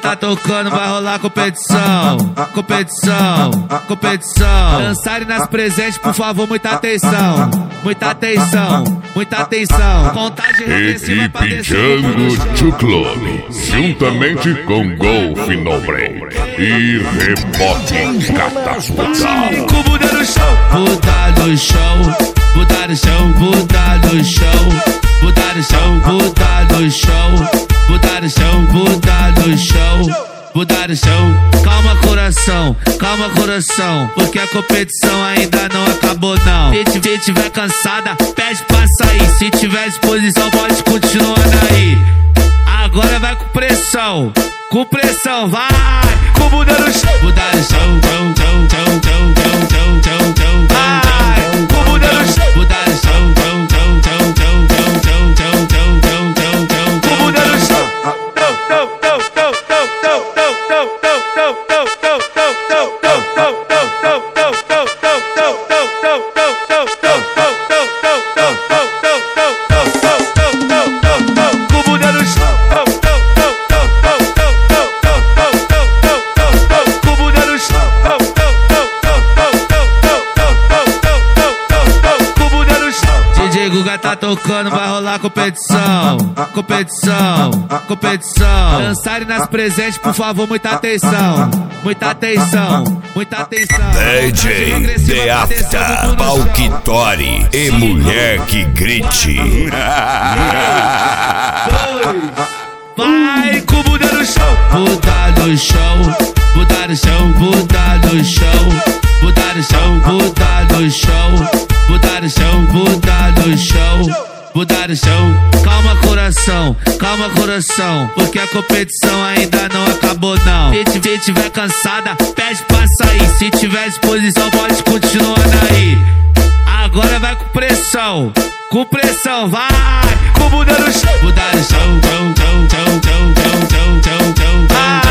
tá tocando, vai rolar competição. Competição, competição. Dançarem nas presentes, por favor, muita atenção. Muita atenção, muita atenção. Contagem regressiva pra descer. Django to Club, juntamente com Golf Nobre e Rebote Catapultado. Com Buda no chão, Buda no chão, Buda no chão, Buda no chão, Buda no chão, Buda no chão, Buda no chão, Buda no chão, Buda no chão. Calma coração, porque a competição ainda não acabou não. Se tiver cansada, pede pra sair. Se tiver disposição, pode continuar aí. Agora vai com pressão, vai. Com Buda no chão, Buda no chão, chão, chão, chão, chão, chão, chão, chão, chão, vai. Com Buda no chão, Buda no chão, chão, chão, chão, chão, chão, chão, chão, chão, chão, chão, chão. Com Buda no chão. Guga tá tocando, vai rolar competição. Competição, competição. Dançarem nas presentes, por favor, muita atenção. Muita atenção, muita atenção. DJ The After, Palquitori e Mulher que Grite. Vai com Buda no chão, Buda no chão, Buda no chão, Buda no chão, Buda no chão, Buda no chão, Buda no chão, Buda no chão, Buda no chão. Calma coração, porque a competição ainda não acabou não. Se tiver cansada, pede pra sair. Se tiver disposição, pode continuar aí. Agora vai com pressão, vai. Com Buda no chão, Buda no chão, chão, chão, chão, chão, chão, chão, chão, chão.